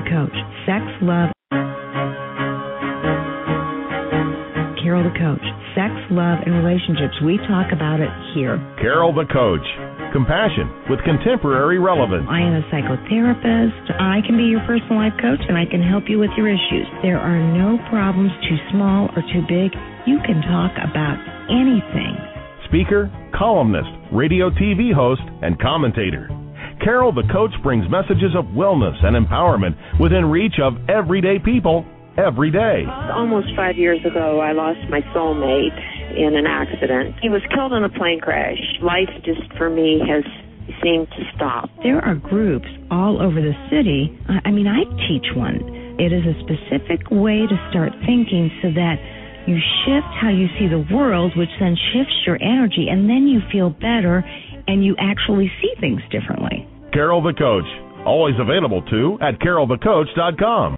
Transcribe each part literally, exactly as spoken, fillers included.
the Coach. Sex, love. Carol the Coach. Sex, love, and relationships. We talk about it here. Carol the Coach. Compassion with contemporary relevance. I am a psychotherapist. I can be your personal life coach, and I can help you with your issues. There are no problems too small or too big. You can talk about anything. Speaker, columnist, radio T V host, and commentator. Carol the Coach brings messages of wellness and empowerment within reach of everyday people every day. Almost five years ago, I lost my soulmate in an accident. He was killed in a plane crash. Life just, for me, has seemed to stop. There are groups all over the city. I mean, I teach one. It is a specific way to start thinking so that you shift how you see the world, which then shifts your energy, and then you feel better and you actually see things differently. Carol the Coach, always available too at carol the coach dot com.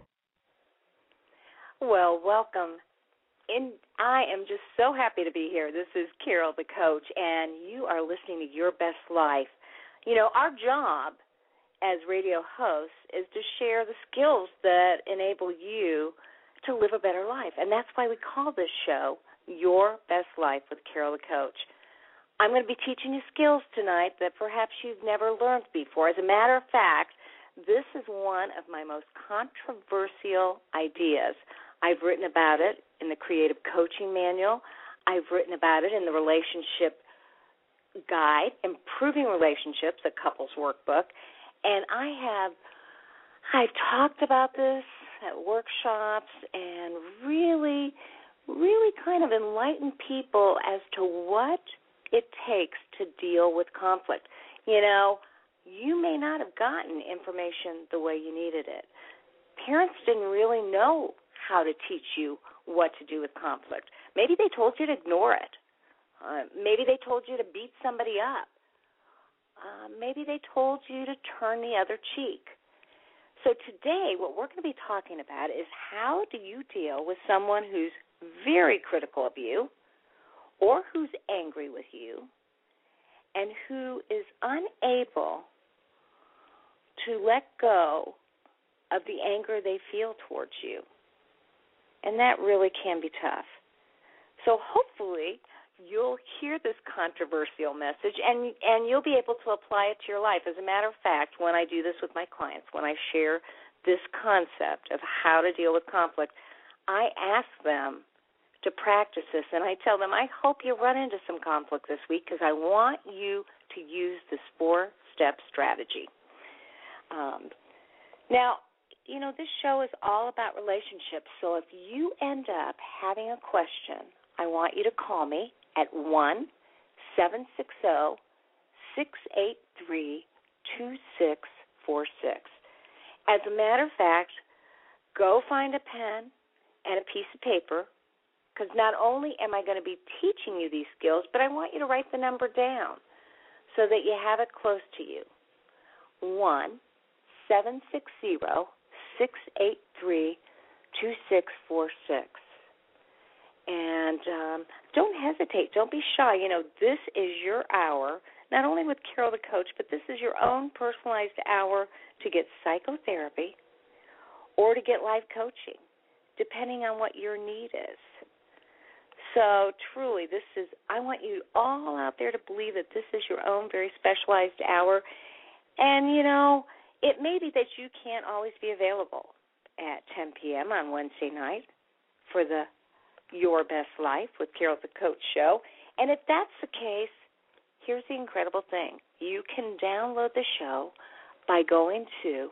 Well, welcome. In, I am just so happy to be here. This is Carol the Coach, and you are listening to Your Best Life. You know, our job as radio hosts is to share the skills that enable you to live a better life, and that's why we call this show Your Best Life with Carol the Coach. I'm going to be teaching you skills tonight that perhaps you've never learned before. As a matter of fact, this is one of my most controversial ideas. I've written about it in the Creative Coaching Manual. I've written about it in the Relationship Guide, Improving Relationships, a couples workbook. And I have I've talked about this at workshops and really, really kind of enlightened people as to what it takes to deal with conflict. You know, you may not have gotten information the way you needed it. Parents didn't really know how to teach you what to do with conflict. Maybe they told you to ignore it. Uh, maybe they told you to beat somebody up. Uh, maybe they told you to turn the other cheek. So today what we're going to be talking about is how do you deal with someone who's very critical of you or who's angry with you and who is unable to let go of the anger they feel towards you. And that really can be tough. So hopefully you'll hear this controversial message and and you'll be able to apply it to your life. As a matter of fact, when I do this with my clients, when I share this concept of how to deal with conflict, I ask them to practice this, and I tell them, I hope you run into some conflict this week because I want you to use this four-step strategy. Um, now, you know, this show is all about relationships, so if you end up having a question, I want you to call me at one seven six zero, six eight three, two six four six. As a matter of fact, go find a pen and a piece of paper, because not only am I going to be teaching you these skills, but I want you to write the number down so that you have it close to you. one seven six zero, six eight three, two six four six. And um, don't hesitate. Don't be shy. You know, this is your hour, not only with Carol the Coach, but this is your own personalized hour to get psychotherapy or to get life coaching, depending on what your need is. So truly, this is, I want you all out there to believe that this is your own very specialized hour. And, you know, it may be that you can't always be available at ten p.m. on Wednesday night for the Your Best Life with Carol the Coach show. And if that's the case, here's the incredible thing. You can download the show by going to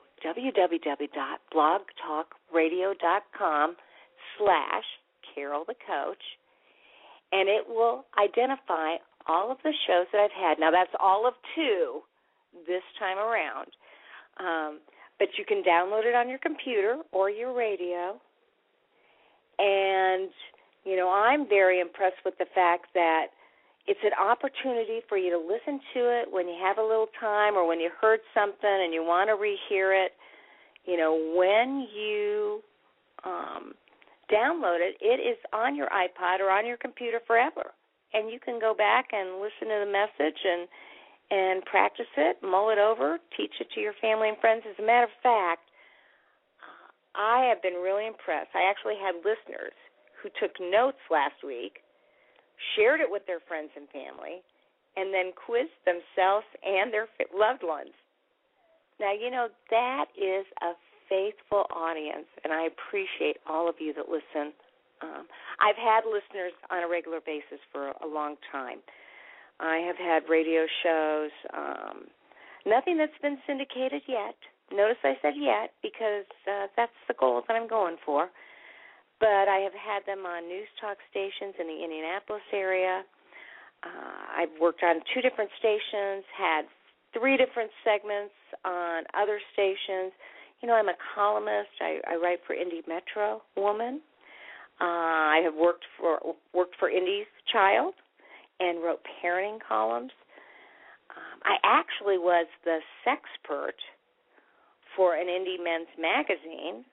www.blogtalkradio.com slash Carol the Coach, and it will identify all of the shows that I've had. Now, that's all of two this time around. Um, but you can download it on your computer or your radio. And, you know, I'm very impressed with the fact that it's an opportunity for you to listen to it when you have a little time or when you heard something and you want to rehear it. You know, when you um, download it, it is on your iPod or on your computer forever. And you can go back and listen to the message and and practice it, mull it over, teach it to your family and friends. As a matter of fact, I have been really impressed. I actually had listeners who took notes last week, shared it with their friends and family, and then quizzed themselves and their loved ones. Now, you know, that is a faithful audience, and I appreciate all of you that listen. Um, I've had listeners on a regular basis for a long time. I have had radio shows, um, nothing that's been syndicated yet. Notice I said yet because uh, that's the goal that I'm going for. But I have had them on news talk stations in the Indianapolis area. Uh, I've worked on two different stations, had three different segments on other stations. You know, I'm a columnist. I, I write for Indy Metro Woman. Uh, I have worked for worked for Indy's Child and wrote parenting columns. Um, I actually was the sexpert for an Indy Men's magazine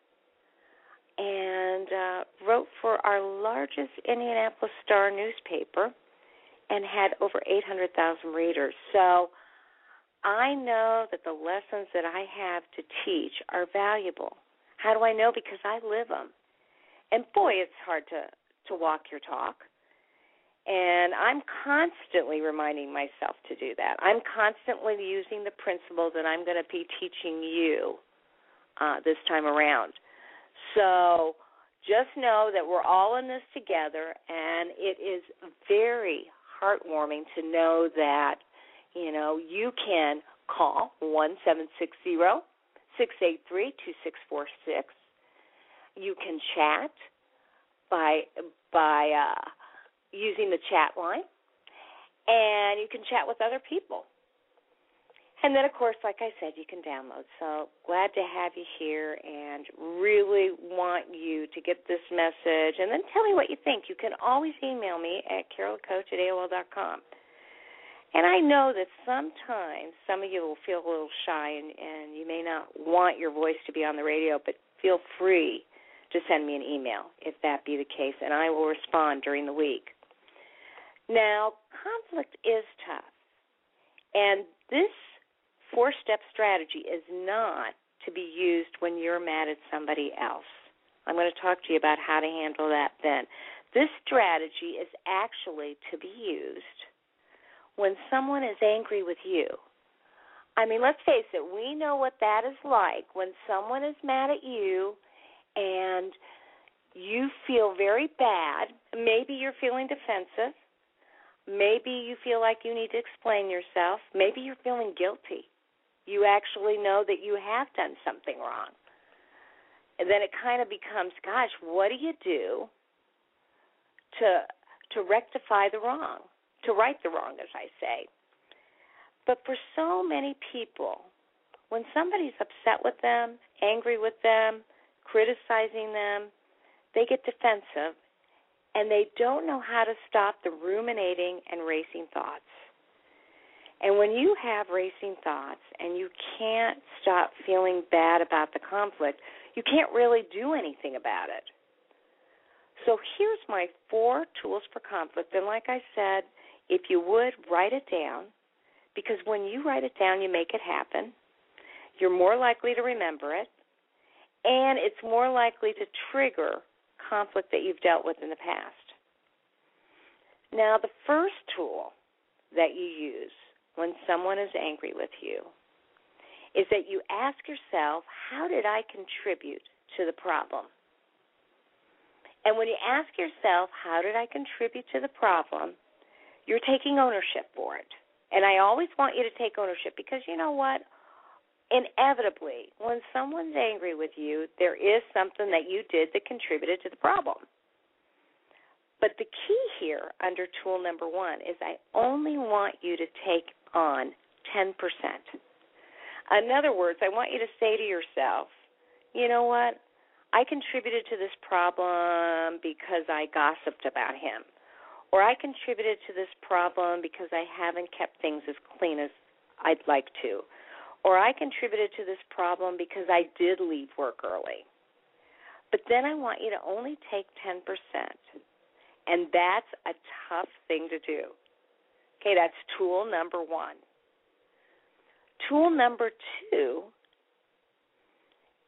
and uh, wrote for our largest Indianapolis Star newspaper and had over eight hundred thousand readers. So I know that the lessons that I have to teach are valuable. How do I know? Because I live them. And, boy, it's hard to, to walk your talk. And I'm constantly reminding myself to do that. I'm constantly using the principles that I'm going to be teaching you uh, this time around. So just know that we're all in this together, and it is very heartwarming to know that, you know, you can call one seven six zero, six eight three, two six four six. You can chat by by uh, using the chat line, and you can chat with other people. And then, of course, like I said, you can download. So glad to have you here and really want you to get this message. And then tell me what you think. You can always email me at carol the coach at A O L dot com. And I know that sometimes some of you will feel a little shy and, and you may not want your voice to be on the radio, but feel free to send me an email if that be the case, and I will respond during the week. Now, conflict is tough, and this four-step strategy is not to be used when you're mad at somebody else. I'm going to talk to you about how to handle that then. This strategy is actually to be used when someone is angry with you. I mean, let's face it, we know what that is like when someone is mad at you and you feel very bad. Maybe you're feeling defensive. Maybe you feel like you need to explain yourself. Maybe you're feeling guilty. You actually know that you have done something wrong. And then it kind of becomes, gosh, what do you do to to rectify the wrong, to right the wrong, as I say? But for so many people, when somebody's upset with them, angry with them, criticizing them, they get defensive, and they don't know how to stop the ruminating and racing thoughts. And when you have racing thoughts and you can't stop feeling bad about the conflict, you can't really do anything about it. So here's my four tools for conflict. And like I said, if you would, write it down, because when you write it down, you make it happen. You're more likely to remember it, and it's more likely to trigger conflict that you've dealt with in the past. Now, the first tool that you use when someone is angry with you is that you ask yourself, how did I contribute to the problem? And when you ask yourself, how did I contribute to the problem, you're taking ownership for it. And I always want you to take ownership because you know what? Inevitably, when someone's angry with you, there is something that you did that contributed to the problem. But the key here under tool number one is I only want you to take on ten percent. In other words, I want you to say to yourself, you know what? I contributed to this problem because I gossiped about him. Or I contributed to this problem because I haven't kept things as clean as I'd like to. Or I contributed to this problem because I did leave work early. But then I want you to only take ten percent. And that's a tough thing to do. Okay, that's tool number one. Tool number two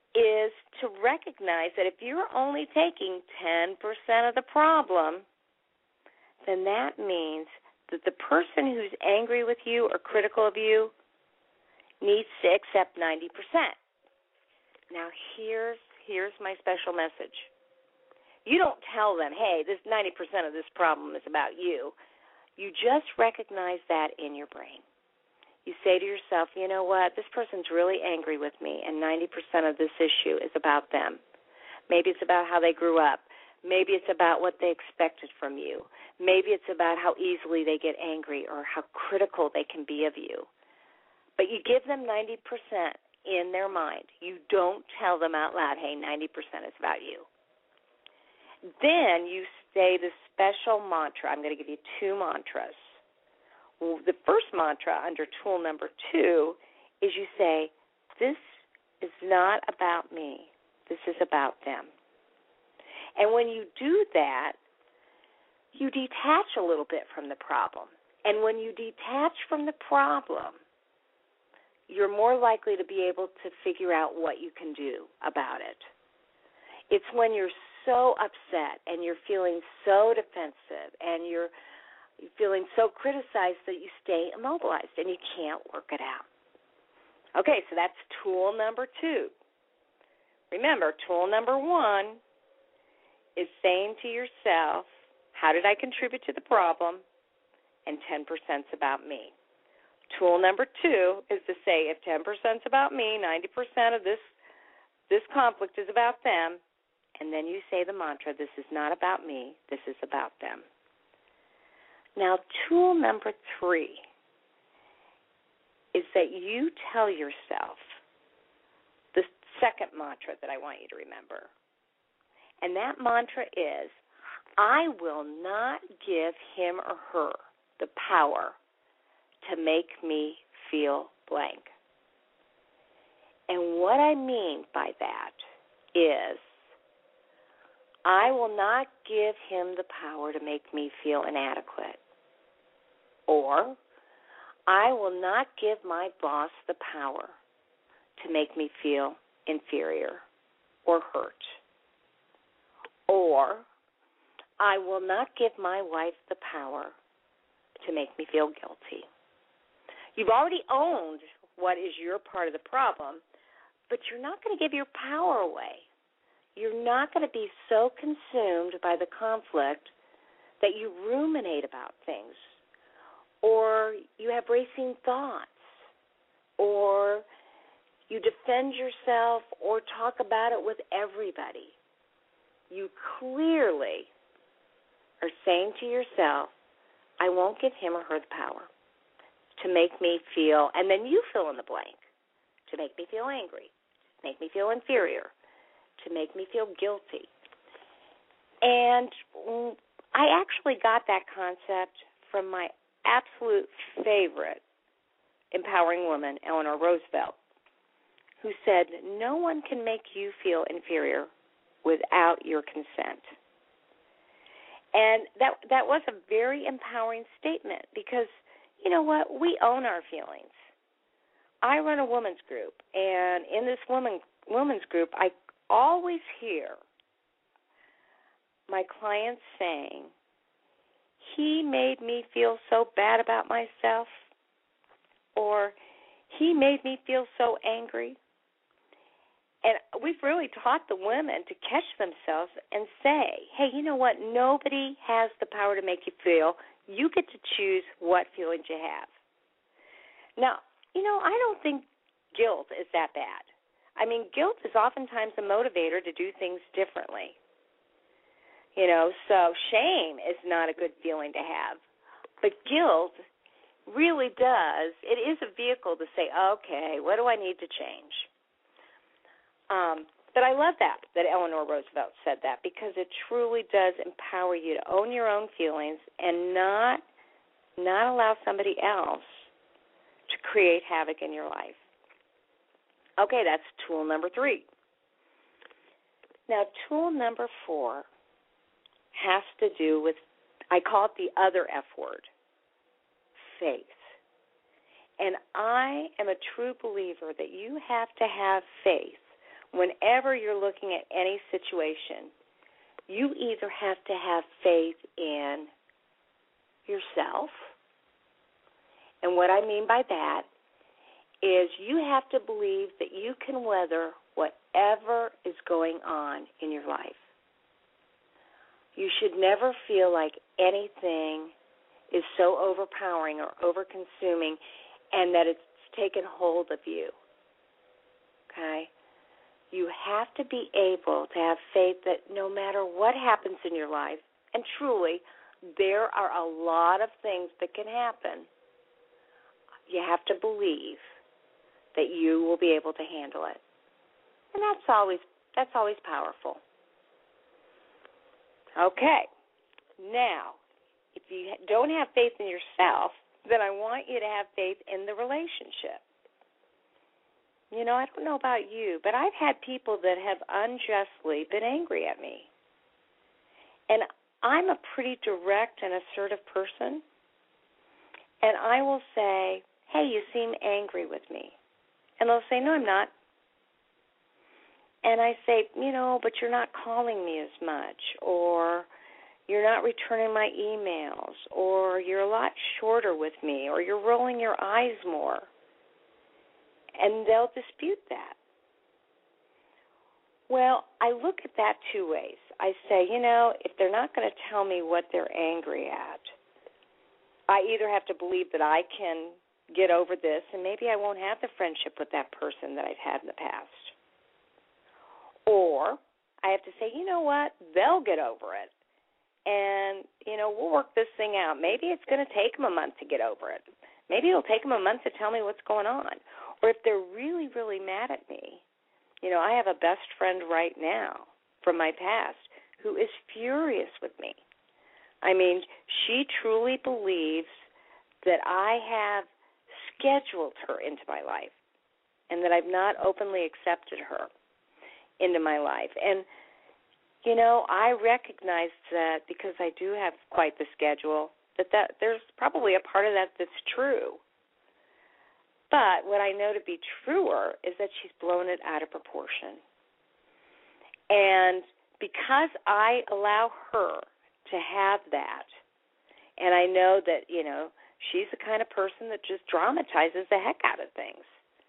is to recognize that if you're only taking ten percent of the problem, then that means that the person who's angry with you or critical of you needs to accept ninety percent. Now, here's here's my special message. You don't tell them, hey, this ninety percent of this problem is about you. You just recognize that in your brain. You say to yourself, you know what, this person's really angry with me, and ninety percent of this issue is about them. Maybe it's about how they grew up. Maybe it's about what they expected from you. Maybe it's about how easily they get angry or how critical they can be of you. But you give them ninety percent in their mind. You don't tell them out loud, hey, ninety percent is about you. Then you say the special mantra. I'm going to give you two mantras. The first mantra under tool number two is you say, this is not about me. This is about them. And when you do that, you detach a little bit from the problem. And when you detach from the problem, you're more likely to be able to figure out what you can do about it. It's when you're so upset and you're feeling so defensive and you're feeling so criticized that you stay immobilized and you can't work it out. Okay, so that's tool number two. Remember, tool number one is saying to yourself, how did I contribute to the problem? And ten percent is about me. Tool number two is to say, if ten percent is about me, ninety percent of this this conflict is about them, and then you say the mantra, this is not about me, this is about them. Now, tool number three is that you tell yourself the second mantra that I want you to remember. And that mantra is, I will not give him or her the power to make me feel blank. And what I mean by that is, I will not give him the power to make me feel inadequate. Or, I will not give my boss the power to make me feel inferior or hurt. Or, I will not give my wife the power to make me feel guilty. You've already owned what is your part of the problem, but you're not going to give your power away. You're not going to be so consumed by the conflict that you ruminate about things, or you have racing thoughts, or you defend yourself or talk about it with everybody. You clearly are saying to yourself, I won't give him or her the power to make me feel, and then you fill in the blank, to make me feel angry, to make me feel inferior, to make me feel guilty. And I actually got that concept from my absolute favorite empowering woman, Eleanor Roosevelt, who said, no one can make you feel inferior without your consent. And that that was a very empowering statement because, you know what, we own our feelings. I run a women's group, and in this woman women's group, I always hear my clients saying, he made me feel so bad about myself, or he made me feel so angry. And we've really taught the women to catch themselves and say, hey, you know what, nobody has the power to make you feel. You get to choose what feelings you have. Now, you know, I don't think guilt is that bad. I mean, guilt is oftentimes a motivator to do things differently. You know, so shame is not a good feeling to have. But guilt really does, it is a vehicle to say, okay, what do I need to change? Um, but I love that, that Eleanor Roosevelt said that, because it truly does empower you to own your own feelings and not not allow somebody else to create havoc in your life. Okay, that's tool number three. Now, tool number four has to do with, I call it the other F word, faith. And I am a true believer that you have to have faith whenever you're looking at any situation, you either have to have faith in yourself, and what I mean by that is you have to believe that you can weather whatever is going on in your life. You should never feel like anything is so overpowering or over-consuming and that it's taken hold of you, okay? You have to be able to have faith that no matter what happens in your life, and truly, there are a lot of things that can happen, you have to believe that you will be able to handle it. And that's always that's always powerful. Okay. Now, if you don't have faith in yourself, then I want you to have faith in the relationship. You know, I don't know about you, but I've had people that have unjustly been angry at me. And I'm a pretty direct and assertive person. And I will say, hey, you seem angry with me. And they'll say, no, I'm not. And I say, you know, but you're not calling me as much, or you're not returning my emails, or you're a lot shorter with me, or you're rolling your eyes more. And they'll dispute that. Well, I look at that two ways. I say, you know, if they're not going to tell me what they're angry at, I either have to believe that I can get over this, and maybe I won't have the friendship with that person that I've had in the past. Or I have to say, you know what, they'll get over it. And, you know, we'll work this thing out. Maybe it's going to take them a month to get over it. Maybe it'll take them a month to tell me what's going on. Or if they're really, really mad at me, you know, I have a best friend right now from my past who is furious with me. I mean, she truly believes that I have scheduled her into my life and that I've not openly accepted her into my life. And, you know, I recognize that because I do have quite the schedule, that, that there's probably a part of that that's true. But what I know to be truer is that she's blown it out of proportion. And because I allow her to have that, and I know that, you know, she's the kind of person that just dramatizes the heck out of things,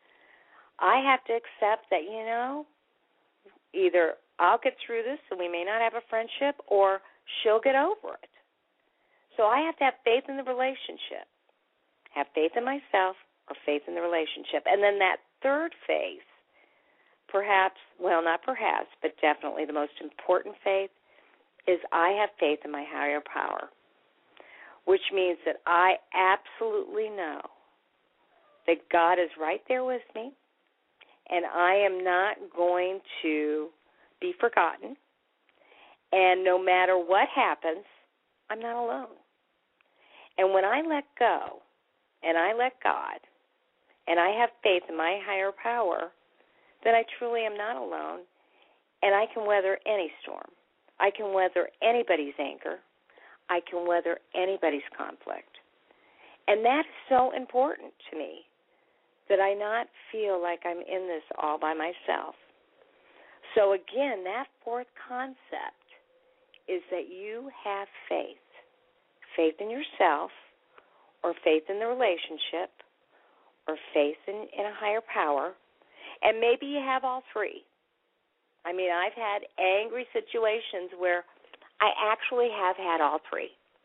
I have to accept that, you know, either I'll get through this and we may not have a friendship, or she'll get over it. So I have to have faith in the relationship, have faith in myself, or faith in the relationship. And then that third faith, perhaps, well, not perhaps, but definitely the most important faith, is I have faith in my higher power, which means that I absolutely know that God is right there with me, and I am not going to be forgotten. And no matter what happens, I'm not alone. And when I let go, and I let God, and I have faith in my higher power, then I truly am not alone, and I can weather any storm. I can weather anybody's anger. I can weather anybody's conflict. And that is so important to me, that I not feel like I'm in this all by myself. So again, that fourth concept is that you have faith. Faith in yourself, or faith in the relationship, or faith in, in a higher power. And maybe you have all three. I mean, I've had angry situations where I actually have had all three.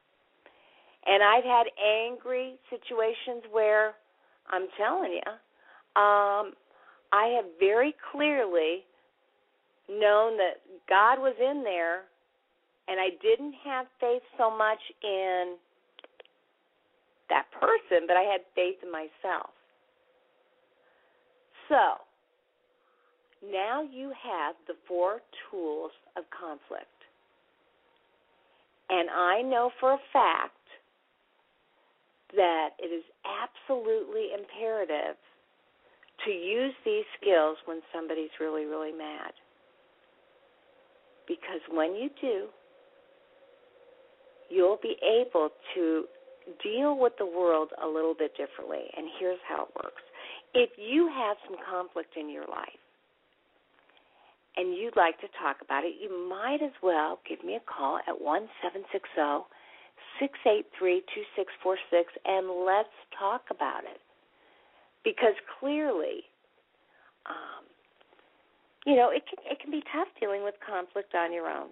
And I've had angry situations where, I'm telling you, um, I have very clearly known that God was in there, and I didn't have faith so much in that person, but I had faith in myself. So, now you have the four tools of conflict. And I know for a fact that it is absolutely imperative to use these skills when somebody's really, really mad. Because when you do, you'll be able to deal with the world a little bit differently. And here's how it works. If you have some conflict in your life, and you'd like to talk about it, you might as well give me a call at one seven six zero, six eight three, two six four six, and let's talk about it. Because clearly, um, you know, it can, it can be tough dealing with conflict on your own.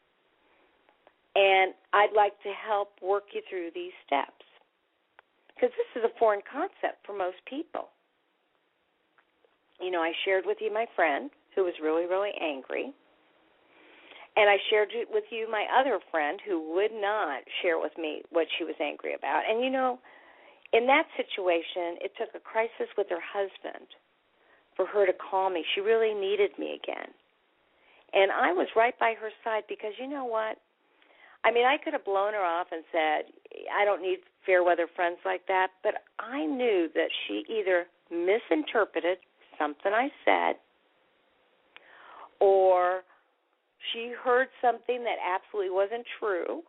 And I'd like to help work you through these steps. Because this is a foreign concept for most people. You know, I shared with you my friend who was really, really angry. And I shared it with you my other friend who would not share with me what she was angry about. And, you know, in that situation, it took a crisis with her husband for her to call me. She really needed me again. And I was right by her side because, you know what? I mean, I could have blown her off and said, I don't need fair weather friends like that. But I knew that she either misinterpreted something I said, or she heard something that absolutely wasn't true,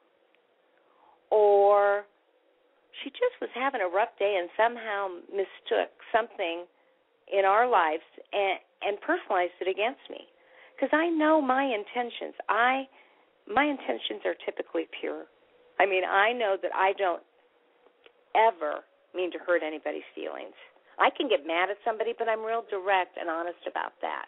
or she just was having a rough day and somehow mistook something in our lives and, and personalized it against me. Because I know my intentions. I my intentions are typically pure. I mean, I know that I don't ever mean to hurt anybody's feelings. I can get mad at somebody, but I'm real direct and honest about that.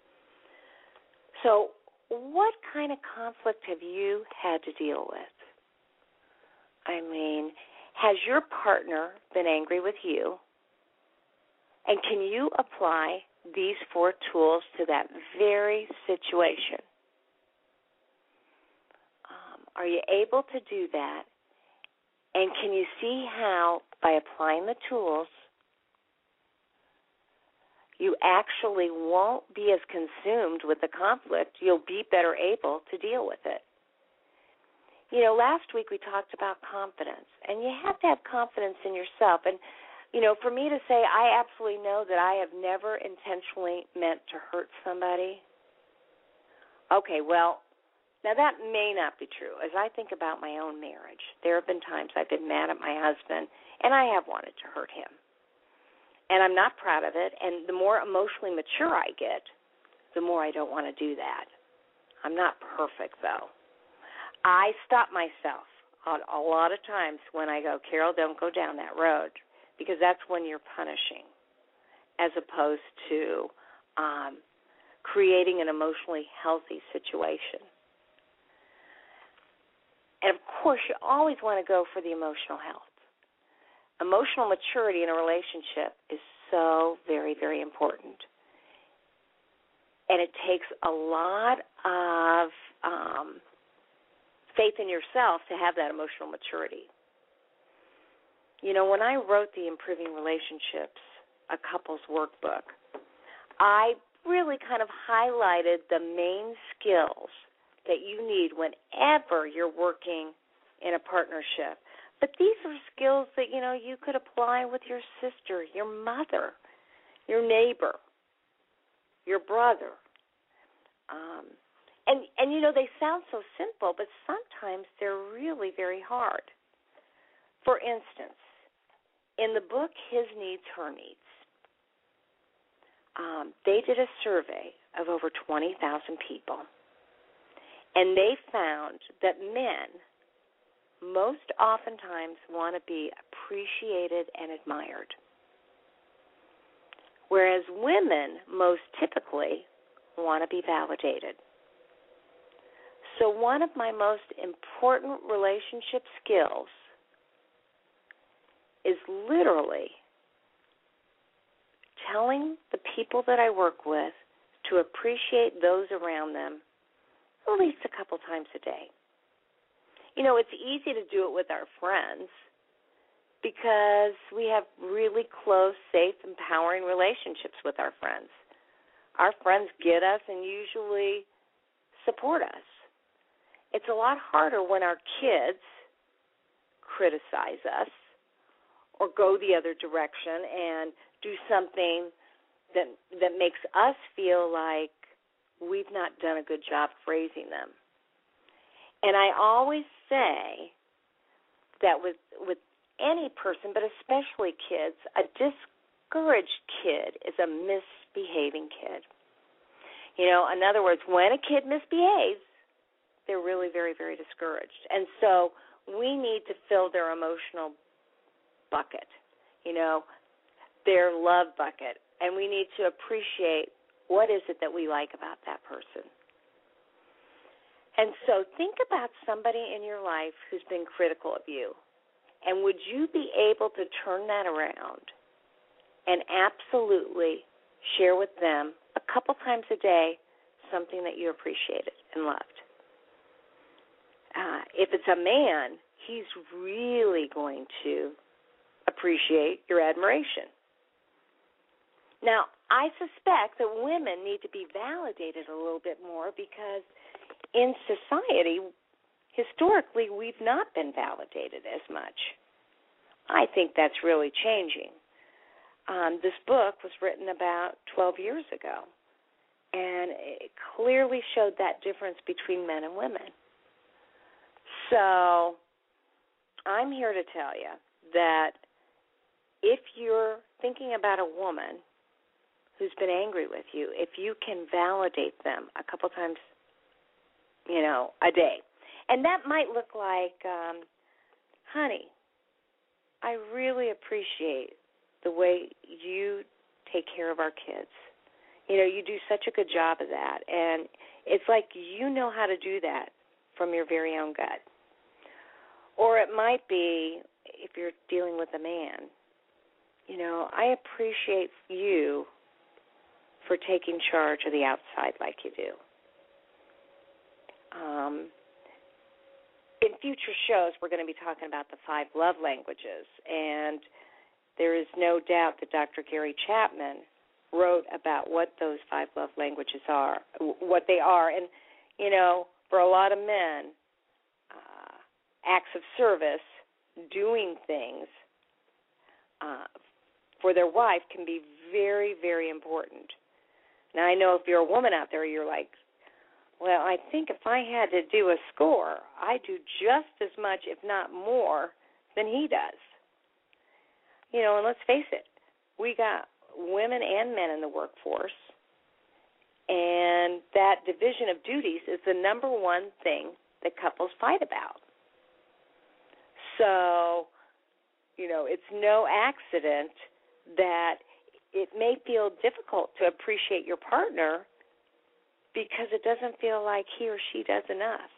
So what kind of conflict have you had to deal with? I mean, has your partner been angry with you? And can you apply these four tools to that very situation? Um, are you able to do that? And can you see how, by applying the tools, you actually won't be as consumed with the conflict? You'll be better able to deal with it. You know, last week we talked about confidence, and you have to have confidence in yourself. And, you know, for me to say I absolutely know that I have never intentionally meant to hurt somebody, okay, well, now that may not be true. As I think about my own marriage, there have been times I've been mad at my husband, and I have wanted to hurt him. And I'm not proud of it, and the more emotionally mature I get, the more I don't want to do that. I'm not perfect, though. I stop myself a lot of times when I go, Carol, don't go down that road, because that's when you're punishing, as opposed to um, creating an emotionally healthy situation. And, of course, you always want to go for the emotional health. Emotional maturity in a relationship is so very, very important. And it takes a lot of um, faith in yourself to have that emotional maturity. You know, when I wrote the Improving Relationships, a couples workbook, I really kind of highlighted the main skills that you need whenever you're working in a partnership. But these are skills that, you know, you could apply with your sister, your mother, your neighbor, your brother. Um, and, and, you know, they sound so simple, but sometimes they're really very hard. For instance, in the book, His Needs, Her Needs, um, they did a survey of over twenty thousand people, and they found that men most oftentimes want to be appreciated and admired, whereas women most typically want to be validated. So one of my most important relationship skills is literally telling the people that I work with to appreciate those around them at least a couple times a day. You know, it's easy to do it with our friends because we have really close, safe, empowering relationships with our friends. Our friends get us and usually support us. It's a lot harder when our kids criticize us or go the other direction and do something that that makes us feel like we've not done a good job of raising them. And I always say that with with any person, but especially kids, a discouraged kid is a misbehaving kid. You know, in other words, when a kid misbehaves, they're really very, very discouraged. And so we need to fill their emotional bucket, you know, their love bucket. And we need to appreciate what is it that we like about that person. And so think about somebody in your life who's been critical of you. And would you be able to turn that around and absolutely share with them a couple times a day something that you appreciated and loved? Uh, if it's a man, he's really going to appreciate your admiration. Now, I suspect that women need to be validated a little bit more because in society, historically, we've not been validated as much. I think that's really changing. Um, this book was written about twelve years ago, and it clearly showed that difference between men and women. So I'm here to tell you that if you're thinking about a woman who's been angry with you, if you can validate them a couple times, you know, a day, and that might look like, um, honey, I really appreciate the way you take care of our kids. You know, you do such a good job of that, and it's like you know how to do that from your very own gut. Or it might be, if you're dealing with a man, you know, I appreciate you for taking charge of the outside like you do. Um, in future shows, we're going to be talking about the five love languages, and there is no doubt that Doctor Gary Chapman wrote about what those five love languages are, what they are. And, you know, for a lot of men, uh, acts of service, doing things uh, for their wife can be very, very important. Now, I know if you're a woman out there, you're like, well, I think if I had to do a score, I do just as much, if not more, than he does. You know, and let's face it, we got women and men in the workforce, and that division of duties is the number one thing that couples fight about. So, you know, it's no accident that it may feel difficult to appreciate your partner because it doesn't feel like he or she does enough.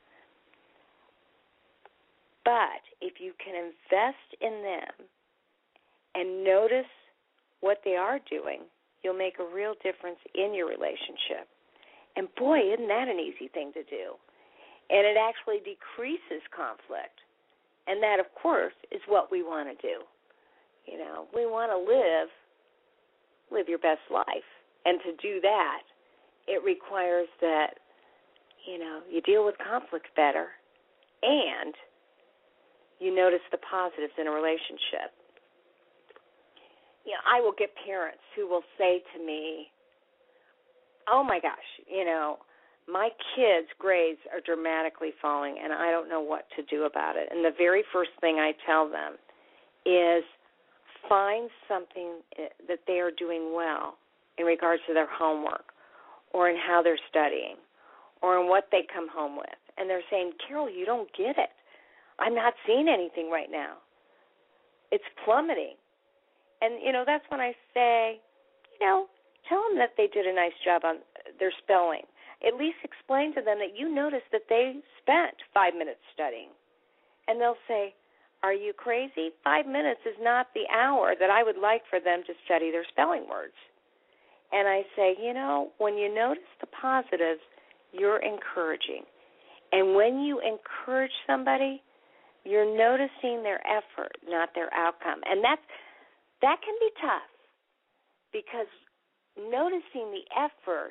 But if you can invest in them and notice what they are doing, you'll make a real difference in your relationship. And boy, isn't that an easy thing to do. And it actually decreases conflict. And that, of course, is what we want to do. You know, we want to live, live your best life. And to do that, it requires that, you know, you deal with conflict better and you notice the positives in a relationship. You know, I will get parents who will say to me, oh, my gosh, you know, my kids' grades are dramatically falling, and I don't know what to do about it. And the very first thing I tell them is find something that they are doing well in regards to their homework or in how they're studying or in what they come home with. And they're saying, Carol, you don't get it. I'm not seeing anything right now. It's plummeting. And, you know, that's when I say, you know, tell them that they did a nice job on their spelling. At least explain to them that you noticed that they spent five minutes studying. And they'll say, are you crazy? Five minutes is not the hour that I would like for them to study their spelling words. And I say, you know, when you notice the positives, you're encouraging. And when you encourage somebody, you're noticing their effort, not their outcome. And that's, that can be tough because noticing the effort,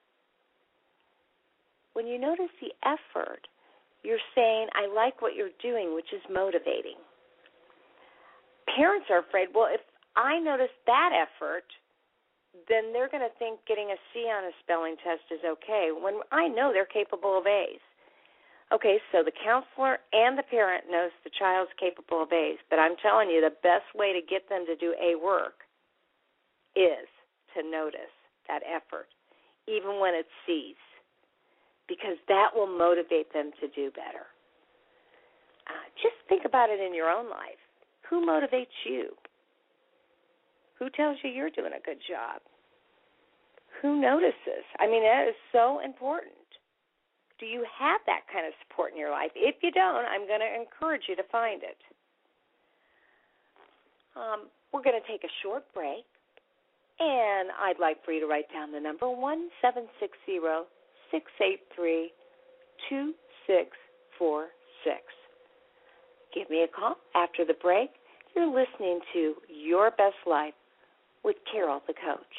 when you notice the effort, you're saying, I like what you're doing, which is motivating. Parents are afraid, well, if I notice that effort, then they're going to think getting a C on a spelling test is okay, when I know they're capable of A's. Okay, so the counselor and the parent knows the child's capable of A's, but I'm telling you the best way to get them to do A work is to notice that effort. even when it sees, because that will motivate them to do better. Uh, just think about it in your own life. Who motivates you? Who tells you you're doing a good job? Who notices? I mean, that is so important. Do you have that kind of support in your life? If you don't, I'm going to encourage you to find it. Um, we're going to take a short break, and I'd like for you to write down the number one seven six zero, six eight three, two six four six. Give me a call after the break. You're listening to Your Best Life with Carol the Coach.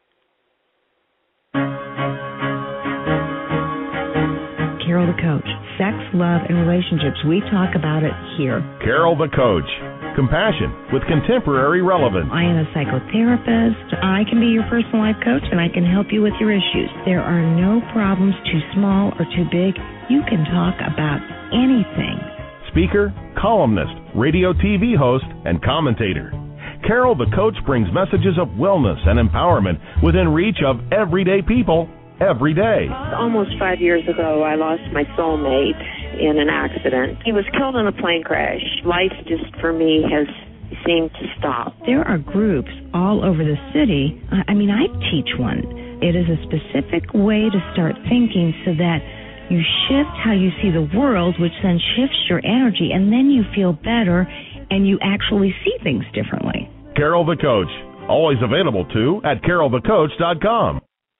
Carol the Coach. Sex, love, and relationships. We talk about it here. Carol the Coach. Compassion with contemporary relevance. I am a psychotherapist. I can be your personal life coach, and I can help you with your issues. There are no problems too small or too big. You can talk about anything. Speaker, columnist, radio T V host, and commentator. Carol the Coach brings messages of wellness and empowerment within reach of everyday people every day. Almost five years ago, I lost my soulmate in an accident. He was killed in a plane crash. Life just, for me, has seemed to stop. There are groups all over the city. I mean, I teach one. It is a specific way to start thinking so that you shift how you see the world, which then shifts your energy, and then you feel better and you actually see things differently. Carol the Coach, always available too at carol the coach dot com.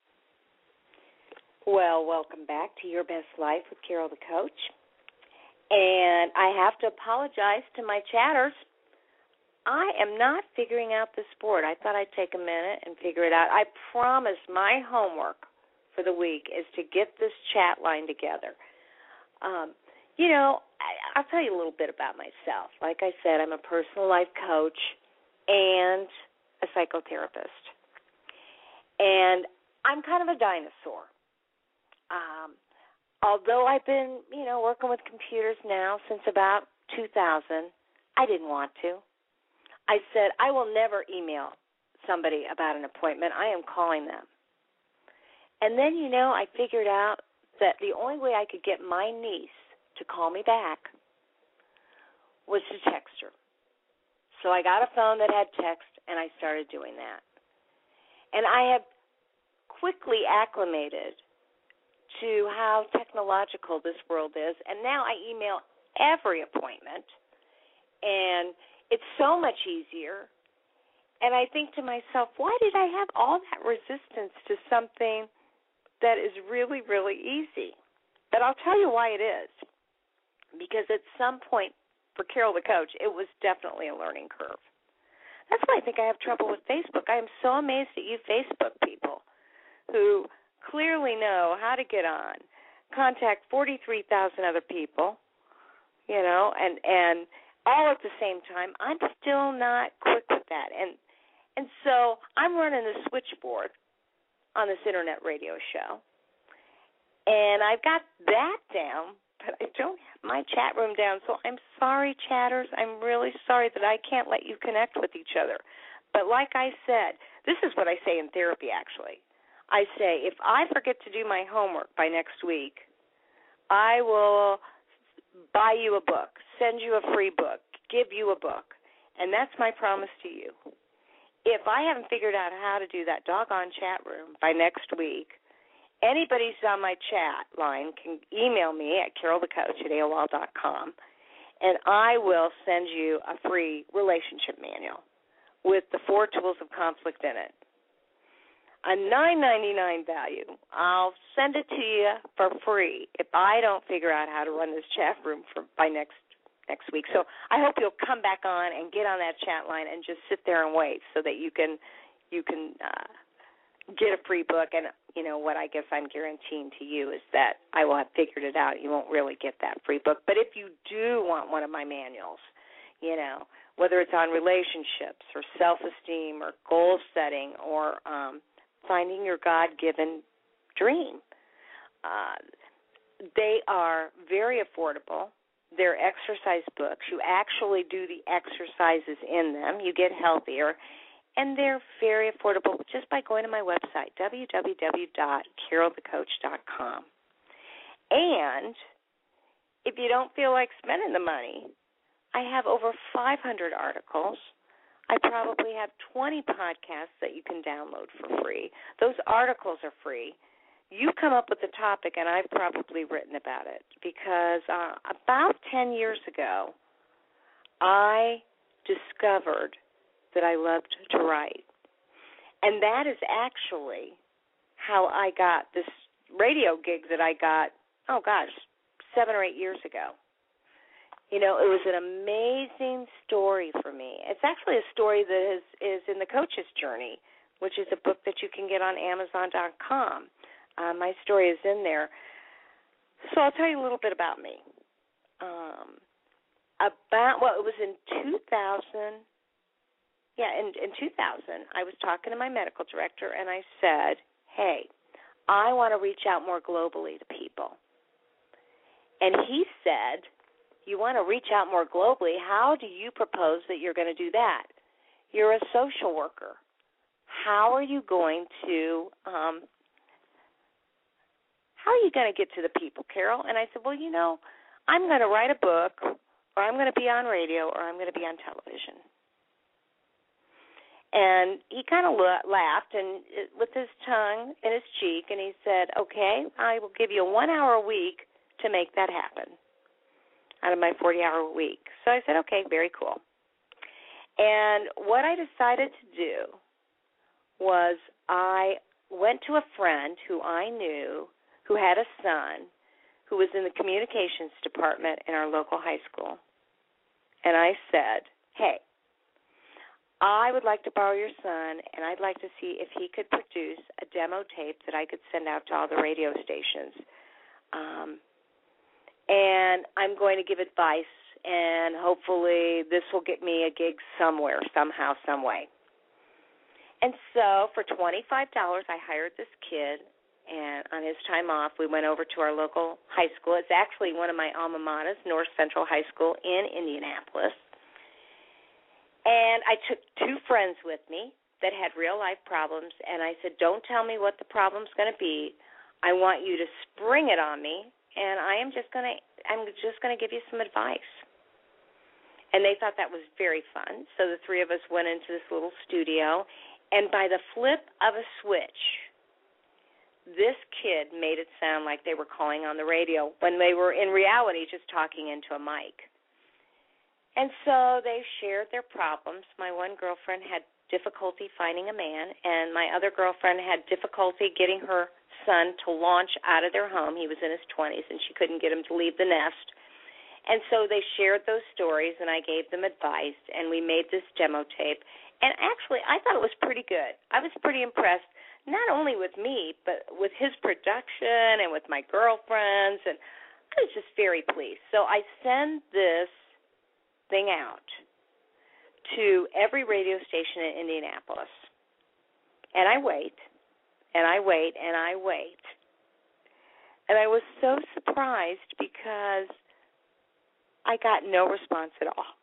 Well, welcome back to Your Best Life with Carol the Coach. And I have to apologize to my chatters. I am not figuring out this board. I thought I'd take a minute and figure it out. I promise my homework for the week is to get this chat line together. Um, you know, I, I'll tell you a little bit about myself. Like I said, I'm a personal life coach and a psychotherapist. And I'm kind of a dinosaur. Um, although I've been, you know, working with computers now since about two thousand, I didn't want to. I said, I will never email somebody about an appointment. I am calling them. And then, you know, I figured out that the only way I could get my niece to call me back was to text her. So I got a phone that had text, and I started doing that. And I have quickly acclimated to how technological this world is, and now I email every appointment, and it's so much easier. And I think to myself, why did I have all that resistance to something that is really, really easy? But I'll tell you why it is. Because at some point, for Carol the Coach, it was definitely a learning curve. That's why I think I have trouble with Facebook. I am so amazed at you Facebook people who clearly know how to get on, contact forty-three thousand other people, you know, and, and all at the same time. I'm still not quick with that. And and so I'm running the switchboard on this internet radio show, and I've got that down, but I don't have my chat room down. So I'm sorry, chatters. I'm really sorry that I can't let you connect with each other. But like I said, this is what I say in therapy, actually. I say, if I forget to do my homework by next week, I will buy you a book, send you a free book, give you a book, and that's my promise to you. If I haven't figured out how to do that doggone chat room by next week, anybody who's on my chat line can email me at carol the coach at A O L dot com, and I will send you a free relationship manual with the four tools of conflict in it. A nine ninety-nine value. I'll send it to you for free if I don't figure out how to run this chat room for by next next week. So I hope you'll come back on and get on that chat line and just sit there and wait so that you can you can uh, get a free book. And you know what I guess I'm guaranteeing to you is that I will have figured it out. You won't really get that free book. But if you do want one of my manuals, you know, whether it's on relationships or self-esteem or goal setting or um, finding your God-given dream. Uh, they are very affordable. They're exercise books. You actually do the exercises in them. You get healthier. And they're very affordable just by going to my website, w w w dot carol the coach dot com. And if you don't feel like spending the money, I have over five hundred articles. I probably have twenty podcasts that you can download for free. Those articles are free. You come up with the topic, and I've probably written about it because uh, about ten years ago, I discovered that I loved to write. And that is actually how I got this radio gig that I got, oh gosh, seven or eight years ago. You know, it was an amazing story for me. It's actually a story that is, is in the Coach's Journey, which is a book that you can get on amazon dot com. Uh, my story is in there. So I'll tell you a little bit about me. Um, about, well, it was in two thousand. Yeah, in, in two thousand, I was talking to my medical director, and I said, hey, I want to reach out more globally to people. And he said, you want to reach out more globally? How do you propose that you're going to do that? You're a social worker. How are you going to, um, how are you going to get to the people, Carol? And I said, well, you know, I'm going to write a book, or I'm going to be on radio, or I'm going to be on television. And he kind of laughed and with his tongue in his cheek, and he said, okay, I will give you one hour a week to make that happen out of my forty-hour week. So I said, okay, very cool. And what I decided to do was I went to a friend who I knew who had a son who was in the communications department in our local high school. And I said, hey, I would like to borrow your son, and I'd like to see if he could produce a demo tape that I could send out to all the radio stations. Um, and I'm going to give advice, and hopefully this will get me a gig somewhere, somehow, some way. And so for twenty-five dollars, I hired this kid, and on his time off, we went over to our local high school. It's actually one of my alma maters, North Central High School in Indianapolis. And I took two friends with me that had real-life problems, and I said, don't tell me what the problem's going to be. I want you to spring it on me, and I am just going to I'm just going to give you some advice. And they thought that was very fun. So the three of us went into this little studio, and by the flip of a switch, this kid made it sound like they were calling on the radio when they were in reality just talking into a mic. And so they shared their problems. My one girlfriend had difficulty finding a man, and my other girlfriend had difficulty getting her son to launch out of their home. He was in his twenties, and she couldn't get him to leave the nest. And so they shared those stories, and I gave them advice, and we made this demo tape. And actually, I thought it was pretty good. I was pretty impressed, not only with me, but with his production and with my girlfriends, and I was just very pleased. So I send this thing out to every radio station in Indianapolis. And I wait, and I wait, and I wait. And I was so surprised because I got no response at all.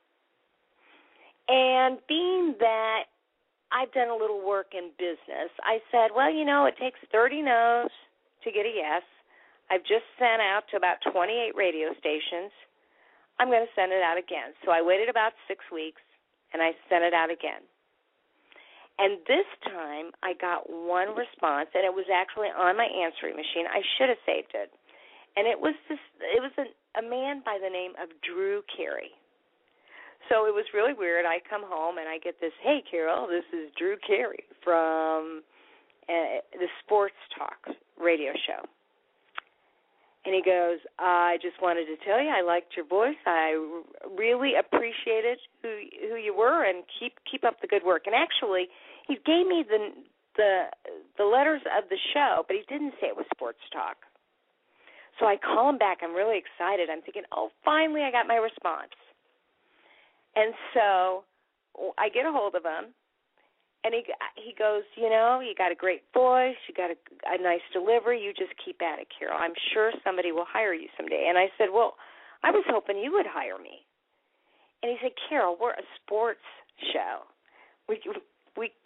And being that I've done a little work in business, I said, well, you know, it takes thirty no's to get a yes. I've just sent out to about twenty-eight radio stations. I'm going to send it out again. So I waited about six weeks, and I sent it out again. And this time I got one response, and it was actually on my answering machine. I should have saved it. And it was this. It was a, a man by the name of Drew Carey. So it was really weird. I come home, and I get this, hey, Carol, this is Drew Carey from uh, the Sports Talk radio show. And he goes, I just wanted to tell you I liked your voice. I really appreciated who who you were, and keep keep up the good work. And actually, he gave me the the the letters of the show, but he didn't say it was Sports Talk. So I call him back. I'm really excited. I'm thinking, oh, finally I got my response. And so I get a hold of him, and he he goes, you know, you got a great voice, you got a, a nice delivery, you just keep at it, Carol. I'm sure somebody will hire you someday. And I said, well, I was hoping you would hire me. And he said, Carol, we're a sports show. We we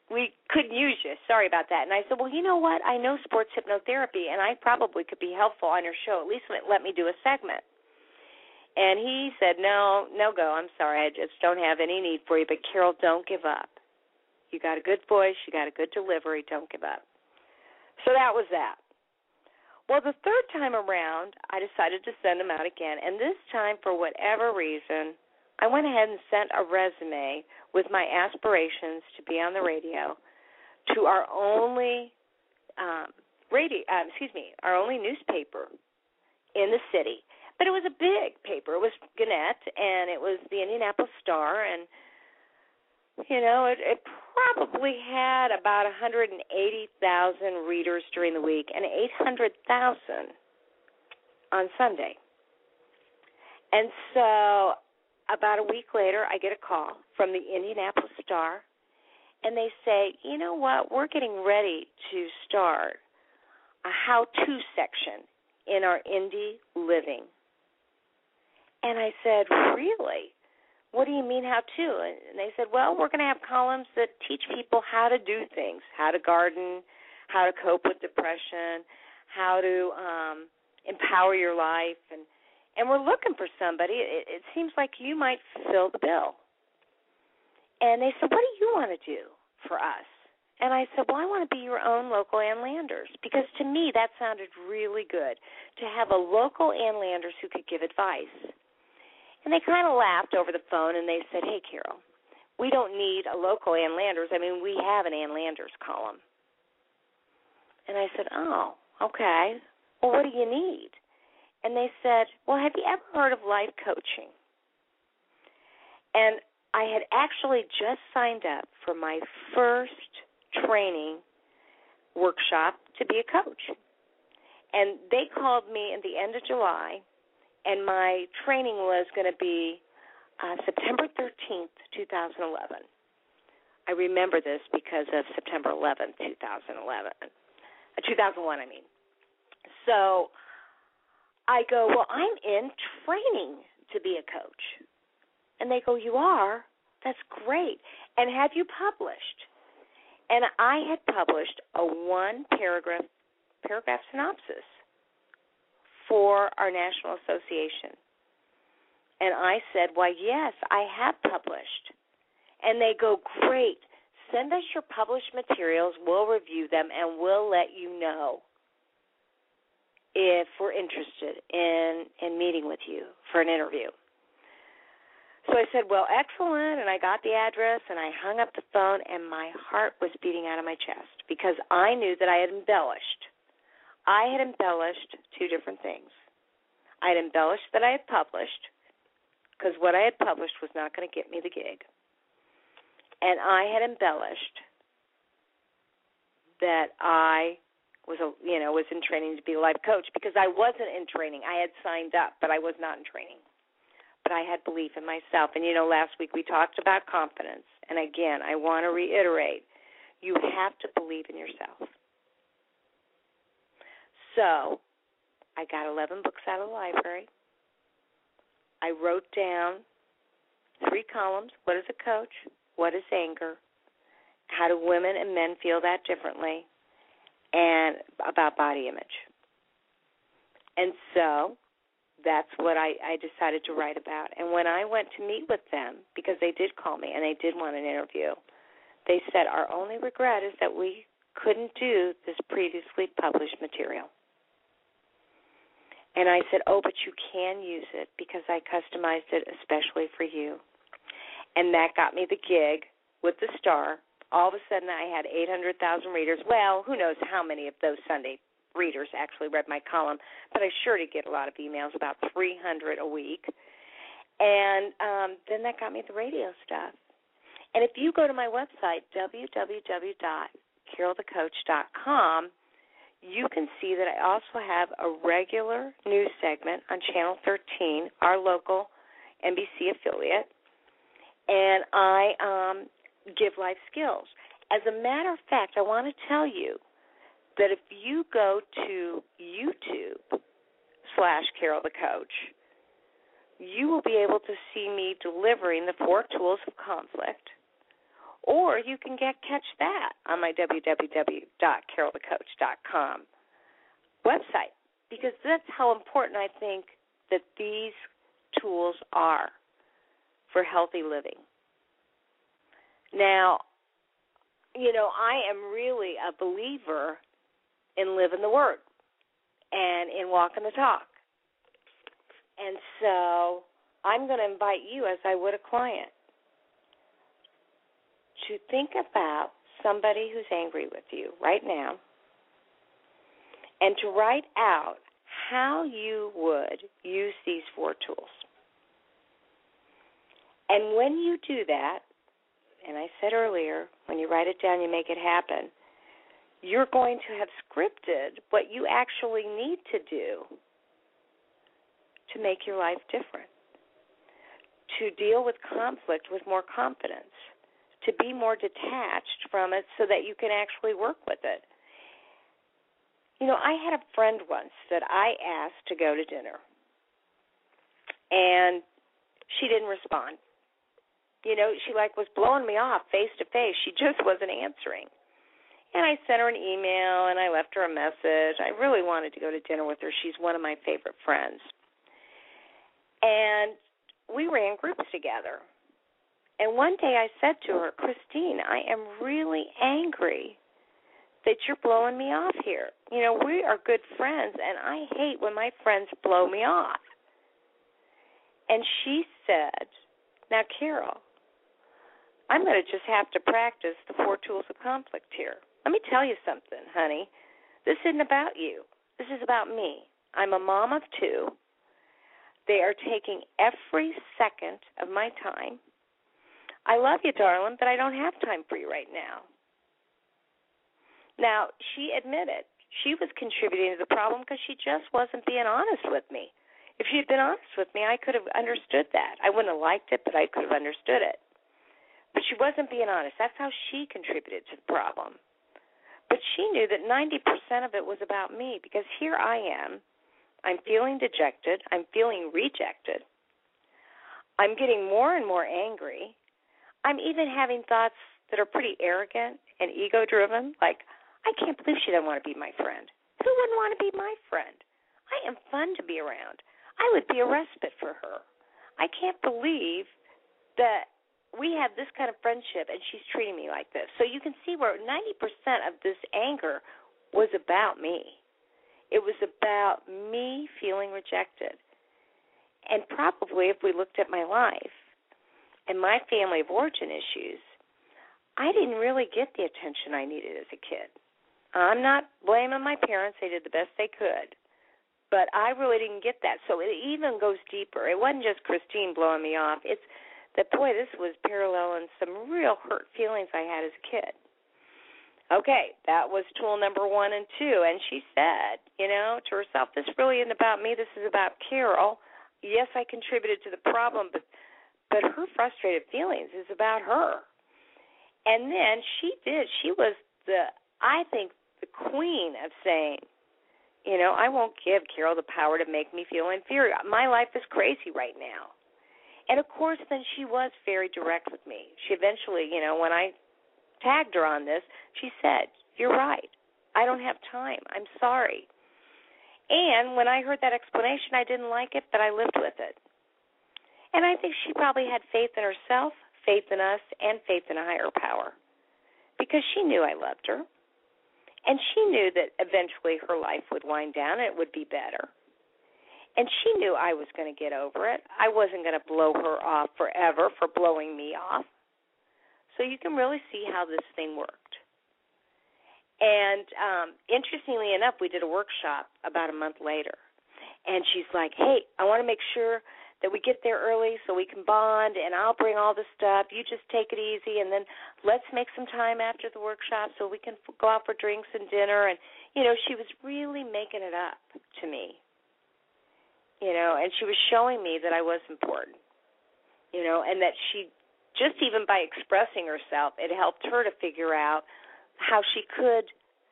we couldn't use you. Sorry about that. And I said, well, you know what? I know sports hypnotherapy, and I probably could be helpful on your show. At least let me do a segment. And he said, no, no go. I'm sorry. I just don't have any need for you. But, Carol, don't give up. You got a good voice. You got a good delivery. Don't give up. So that was that. Well, the third time around, I decided to send him out again. And this time, for whatever reason, I went ahead and sent a resume with my aspirations to be on the radio to our only um, radio, uh, excuse me, our only newspaper in the city. But it was a big paper. It was Gannett, and it was the Indianapolis Star, and, you know, it, it probably had about one hundred eighty thousand readers during the week and eight hundred thousand on Sunday. And so about a week later, I get a call from the Indianapolis Star, and they say, you know what, we're getting ready to start a how-to section in our Indy Living. And I said, really? What do you mean how to? And they said, well, we're going to have columns that teach people how to do things, how to garden, how to cope with depression, how to um, empower your life. And, and we're looking for somebody. It, it seems like you might fill the bill. And they said, what do you want to do for us? And I said, well, I want to be your own local Ann Landers, because to me that sounded really good, to have a local Ann Landers who could give advice. And they kind of laughed over the phone, and they said, hey, Carol, we don't need a local Ann Landers. I mean, we have an Ann Landers column. And I said, oh, okay. Well, what do you need? And they said, well, have you ever heard of life coaching? And I had actually just signed up for my first training workshop to be a coach. And they called me at the end of July, and my training was going to be uh, September thirteenth, two thousand eleven. I remember this because of September eleventh, two thousand eleven. Uh, two thousand one, I mean. So I go, well, I'm in training to be a coach. And they go, you are? That's great. And have you published? And I had published a one-paragraph paragraph synopsis for our national association. And I said, why, yes, I have published. And they go, great. Send us your published materials. We'll review them, and we'll let you know if we're interested in, in meeting with you for an interview. So I said, well, excellent, and I got the address, and I hung up the phone, and my heart was beating out of my chest because I knew that I had embellished. I had embellished two different things. I had embellished that I had published, because what I had published was not going to get me the gig. And I had embellished that I was, a, you know, was in training to be a life coach, because I wasn't in training. I had signed up, but I was not in training. But I had belief in myself. And, you know, last week we talked about confidence. And, again, I want to reiterate, you have to believe in yourself. So I got eleven books out of the library. I wrote down three columns. What is a coach? What is anger? How do women and men feel that differently? And about body image. And so that's what I, I decided to write about. And when I went to meet with them, because they did call me and they did want an interview, they said, our only regret is that we couldn't do this previously published material. And I said, oh, but you can use it because I customized it especially for you. And that got me the gig with the Star. All of a sudden I had eight hundred thousand readers. Well, who knows how many of those Sunday readers actually read my column, but I sure did get a lot of emails, about three hundred a week. And um, then that got me the radio stuff. And if you go to my website, w w w dot carol the coach dot com, you can see that I also have a regular news segment on Channel thirteen, our local N B C affiliate, and I um, give life skills. As a matter of fact, I want to tell you that if you go to YouTube slash Carol the Coach, you will be able to see me delivering the four tools of conflict, Or you can get catch that on my w w w dot carol the coach dot com website, because that's how important I think that these tools are for healthy living. Now, you know, I am really a believer in living the Word and in walking the talk. And so I'm going to invite you, as I would a client, to think about somebody who's angry with you right now and to write out how you would use these four tools. And when you do that, and I said earlier, when you write it down, you make it happen, you're going to have scripted what you actually need to do to make your life different, to deal with conflict with more confidence, to be more detached from it so that you can actually work with it. You know, I had a friend once that I asked to go to dinner, and she didn't respond. You know, she like was blowing me off face to face. She just wasn't answering. And I sent her an email, and I left her a message. I really wanted to go to dinner with her. She's one of my favorite friends. And we ran groups together. And one day I said to her, Christine, I am really angry that you're blowing me off here. You know, we are good friends, and I hate when my friends blow me off. And she said, now, Carol, I'm going to just have to practice the four tools of conflict here. Let me tell you something, honey. This isn't about you. This is about me. I'm a mom of two. They are taking every second of my time. I love you, darling, but I don't have time for you right now. Now, she admitted she was contributing to the problem because she just wasn't being honest with me. If she had been honest with me, I could have understood that. I wouldn't have liked it, but I could have understood it. But she wasn't being honest. That's how she contributed to the problem. But she knew that ninety percent of it was about me, because here I am. I'm feeling dejected. I'm feeling rejected. I'm getting more and more angry. I'm even having thoughts that are pretty arrogant and ego-driven, like, I can't believe she doesn't want to be my friend. Who wouldn't want to be my friend? I am fun to be around. I would be a respite for her. I can't believe that we have this kind of friendship and she's treating me like this. So you can see where ninety percent of this anger was about me. It was about me feeling rejected. And probably if we looked at my life and my family of origin issues, I didn't really get the attention I needed as a kid. I'm not blaming my parents. They did the best they could. But I really didn't get that. So it even goes deeper. It wasn't just Christine blowing me off. It's that, boy, this was paralleling some real hurt feelings I had as a kid. Okay, that was tool number one and two. And she said, you know, to herself, this really isn't about me. This is about Carol. Yes, I contributed to the problem, but but her frustrated feelings is about her. And then she did. She was the, I think, the queen of saying, you know, I won't give Carol the power to make me feel inferior. My life is crazy right now. And, of course, then she was very direct with me. She eventually, you know, when I tagged her on this, she said, you're right. I don't have time. I'm sorry. And when I heard that explanation, I didn't like it, but I lived with it. And I think she probably had faith in herself, faith in us, and faith in a higher power, because she knew I loved her. And she knew that eventually her life would wind down and it would be better. And she knew I was going to get over it. I wasn't going to blow her off forever for blowing me off. So you can really see how this thing worked. And um, interestingly enough, we did a workshop about a month later. And she's like, hey, I want to make sure that we get there early so we can bond, and I'll bring all the stuff. You just take it easy, and then let's make some time after the workshop so we can go out for drinks and dinner. And, you know, she was really making it up to me. You know, and she was showing me that I was important, you know, and that she, just even by expressing herself, it helped her to figure out how she could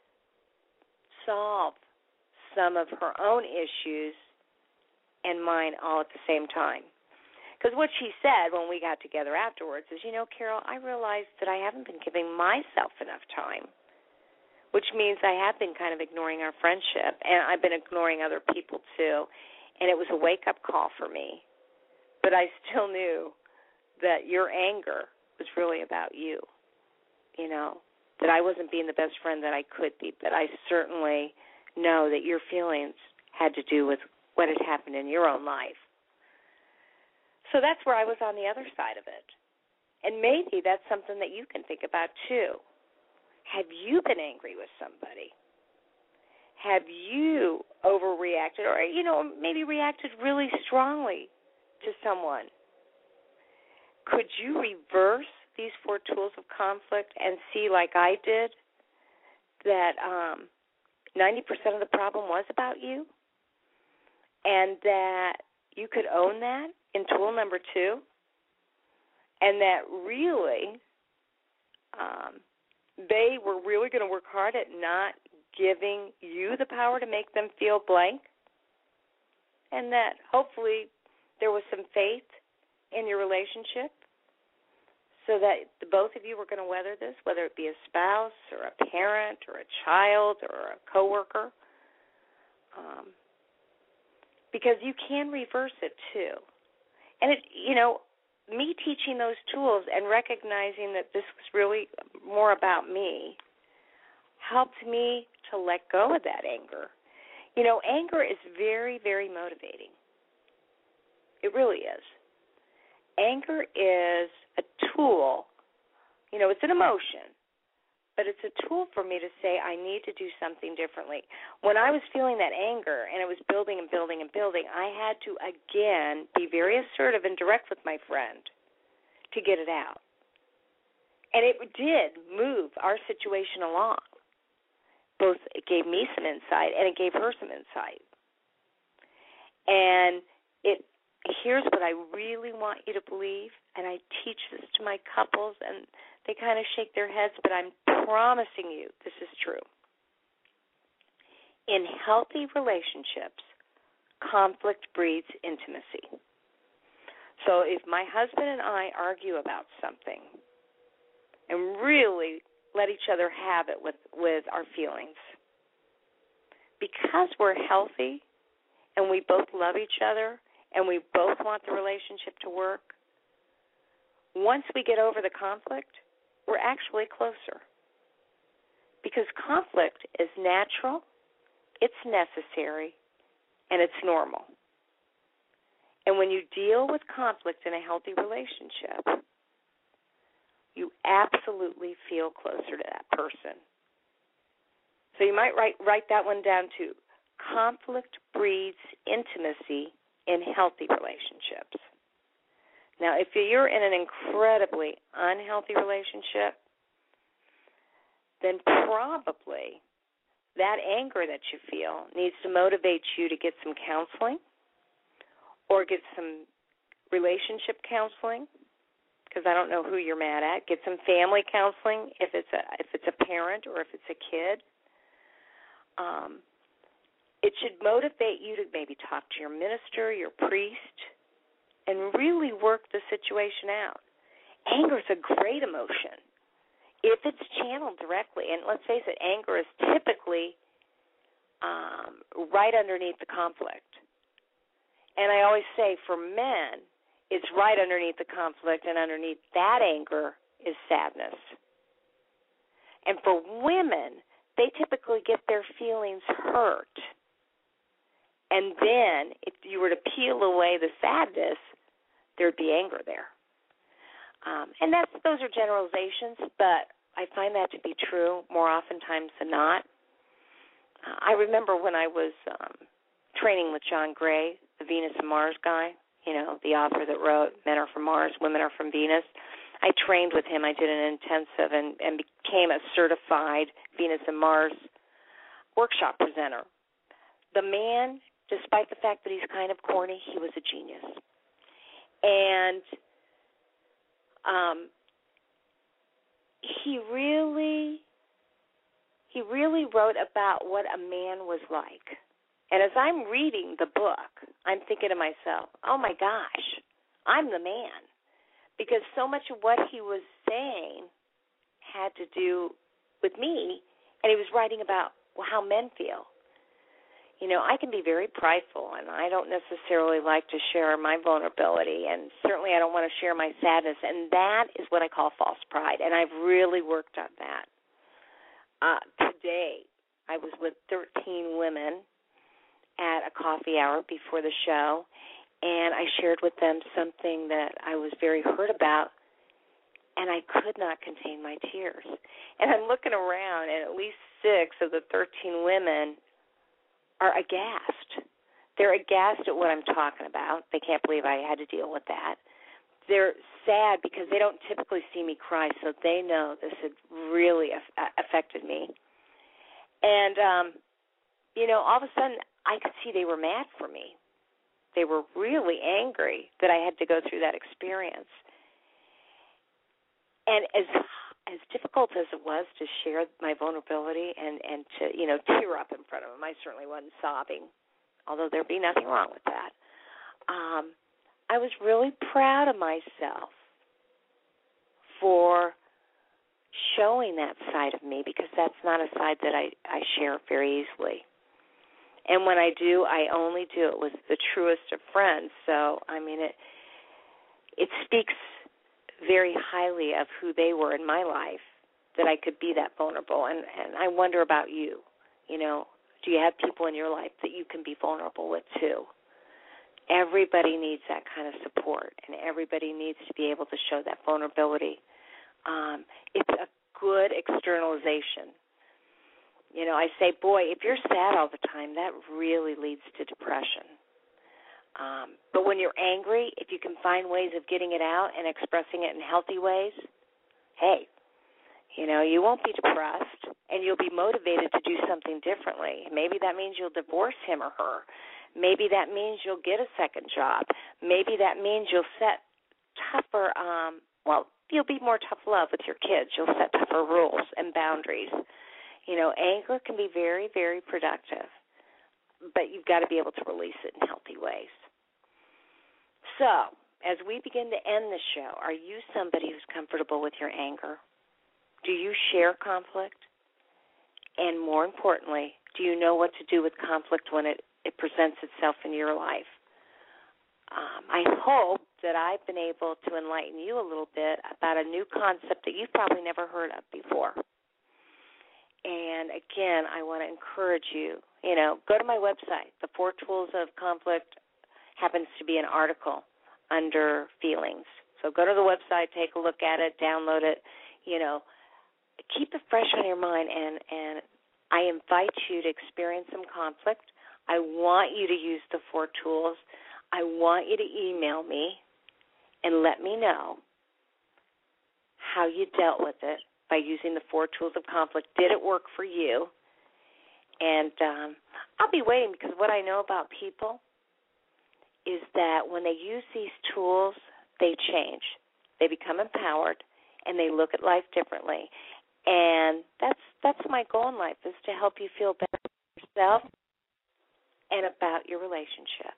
solve some of her own issues and mine all at the same time. Because what she said when we got together afterwards is, you know, Carol, I realized that I haven't been giving myself enough time, which means I have been kind of ignoring our friendship, and I've been ignoring other people too, and it was a wake-up call for me. But I still knew that your anger was really about you, you know, that I wasn't being the best friend that I could be, but I certainly know that your feelings had to do with what had happened in your own life. So that's where I was on the other side of it. And maybe that's something that you can think about too. Have you been angry with somebody? Have you overreacted or, you know, maybe reacted really strongly to someone? Could you reverse these four tools of conflict and see, like I did, that um, ninety percent of the problem was about you, and that you could own that in tool number two, and that really um, they were really going to work hard at not giving you the power to make them feel blank, and that hopefully there was some faith in your relationship so that the both of you were going to weather this, whether it be a spouse or a parent or a child or a coworker, um, because you can reverse it too. And, it, you know, me teaching those tools and recognizing that this was really more about me helped me to let go of that anger. You know, anger is very, very motivating. It really is. Anger is a tool. You know, it's an emotion, but it's a tool for me to say I need to do something differently. When I was feeling that anger and it was building and building and building, I had to, again, be very assertive and direct with my friend to get it out. And it did move our situation along. Both it gave me some insight and it gave her some insight. And it here's what I really want you to believe, and I teach this to my couples, and they kind of shake their heads, but I'm promising you this is true. In healthy relationships, conflict breeds intimacy. So if my husband and I argue about something and really let each other have it with, with our feelings, because we're healthy and we both love each other and we both want the relationship to work, once we get over the conflict, we're actually closer. Because conflict is natural, it's necessary, and it's normal. And when you deal with conflict in a healthy relationship, you absolutely feel closer to that person. So you might write, write that one down too. Conflict breeds intimacy in healthy relationships. Now, if you're in an incredibly unhealthy relationship, then probably that anger that you feel needs to motivate you to get some counseling or get some relationship counseling, because I don't know who you're mad at. Get some family counseling if it's a if it's a parent or if it's a kid. Um, It should motivate you to maybe talk to your minister, your priest, and really work the situation out. Anger is a great emotion if it's channeled directly. And let's face it, anger is typically um, right underneath the conflict. And I always say for men, it's right underneath the conflict, and underneath that anger is sadness. And for women, they typically get their feelings hurt. And then if you were to peel away the sadness, there'd be anger there. Um, and that's those are generalizations, but I find that to be true more oftentimes than not. Uh, I remember when I was um, training with John Gray, the Venus and Mars guy, you know, the author that wrote Men Are From Mars, Women Are From Venus. I trained with him. I did an intensive and, and became a certified Venus and Mars workshop presenter. The man, despite the fact that he's kind of corny, he was a genius. And um, he really, he really wrote about what a man was like. And as I'm reading the book, I'm thinking to myself, oh, my gosh, I'm the man, because so much of what he was saying had to do with me, and he was writing about well, how men feel. You know, I can be very prideful, and I don't necessarily like to share my vulnerability, and certainly I don't want to share my sadness, and that is what I call false pride, and I've really worked on that. Uh, today, I was with thirteen women at a coffee hour before the show, and I shared with them something that I was very hurt about, and I could not contain my tears. And I'm looking around, and at least six of the thirteen women are aghast. They're aghast at what I'm talking about. They can't believe I had to deal with that. They're sad because they don't typically see me cry, so they know this had really affected me. And, um, you know, all of a sudden I could see they were mad for me. They were really angry that I had to go through that experience. And as as difficult as it was to share my vulnerability and, and to, you know, tear up in front of them, I certainly wasn't sobbing, although there'd be nothing wrong with that. Um, I was really proud of myself for showing that side of me, because that's not a side that I, I share very easily. And when I do, I only do it with the truest of friends. So, I mean, it it speaks very highly of who they were in my life, that I could be that vulnerable. And, and I wonder about you. You know, do you have people in your life that you can be vulnerable with too? Everybody needs that kind of support, and everybody needs to be able to show that vulnerability. Um, it's a good externalization. You know, I say, boy, if you're sad all the time, that really leads to depression. Um, but when you're angry, if you can find ways of getting it out and expressing it in healthy ways, hey, you know, you won't be depressed, and you'll be motivated to do something differently. Maybe that means you'll divorce him or her. Maybe that means you'll get a second job. Maybe that means you'll set tougher, um, well, you'll be more tough love with your kids. You'll set tougher rules and boundaries. You know, anger can be very, very productive, but you've got to be able to release it in healthy ways. So, as we begin to end the show, are you somebody who's comfortable with your anger? Do you share conflict? And more importantly, do you know what to do with conflict when it, it presents itself in your life? Um, I hope that I've been able to enlighten you a little bit about a new concept that you've probably never heard of before. And again, I want to encourage you, you know, go to my website. The Four Tools of Conflict happens to be an article under feelings. So go to the website, take a look at it, download it, you know, keep it fresh on your mind, and, and I invite you to experience some conflict. I want you to use the four tools. I want you to email me and let me know how you dealt with it by using the four tools of conflict. Did it work for you? And um, I'll be waiting, because what I know about people is that when they use these tools, they change. They become empowered, and they look at life differently. And that's that's my goal in life, is to help you feel better about yourself and about your relationship.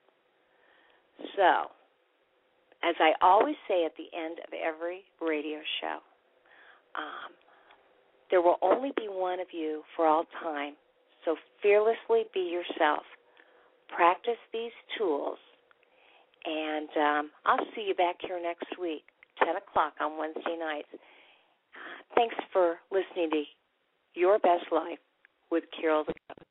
So, as I always say at the end of every radio show, um, there will only be one of you for all time, so fearlessly be yourself. Practice these tools, and um, I'll see you back here next week, ten o'clock on Wednesday nights. Uh, thanks for listening to Your Best Life with Carol the Coach.